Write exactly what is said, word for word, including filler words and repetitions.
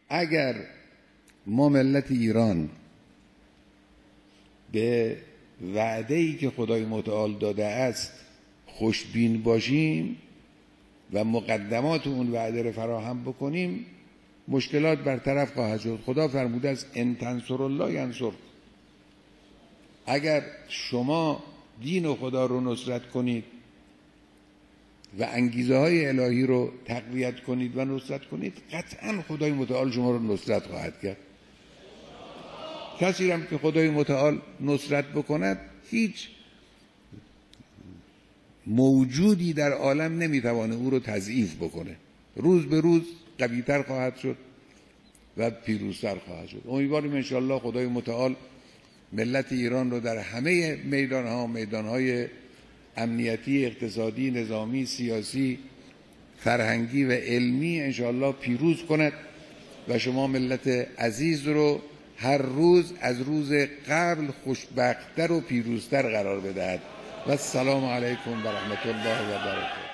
اگر ما ملت ایران به وعده‌ای که خدای متعال داده است خوشبین باشیم و مقدمات اون وعده رو فراهم بکنیم، مشکلات برطرف خواهد شد. خدا فرموده است ان تنصر الله ینصر. اگر شما دین خدا رو نصرت کنید و انگیزه های الهی رو تقویت کنید و نصرت کنید، قطعا خدای متعال شما رو نصرت خواهد کرد. کسی هم که خدای متعال نصرت بکند، هیچ موجودی در عالم نمیتوانه او رو تضعیف بکنه. روز به روز قوی‌تر خواهد شد و پیروزتر خواهد شد. امیدواریم انشاءالله خدای متعال ملت ایران رو در همه میدانها، میدانهای امنیتی، اقتصادی، نظامی، سیاسی، فرهنگی و علمی انشاءالله پیروز کند و شما ملت عزیز رو هر روز از روز قبل خوشبخت‌تر و پیروزتر قرار بدهد. و السلام علیکم و رحمت الله و برکاته.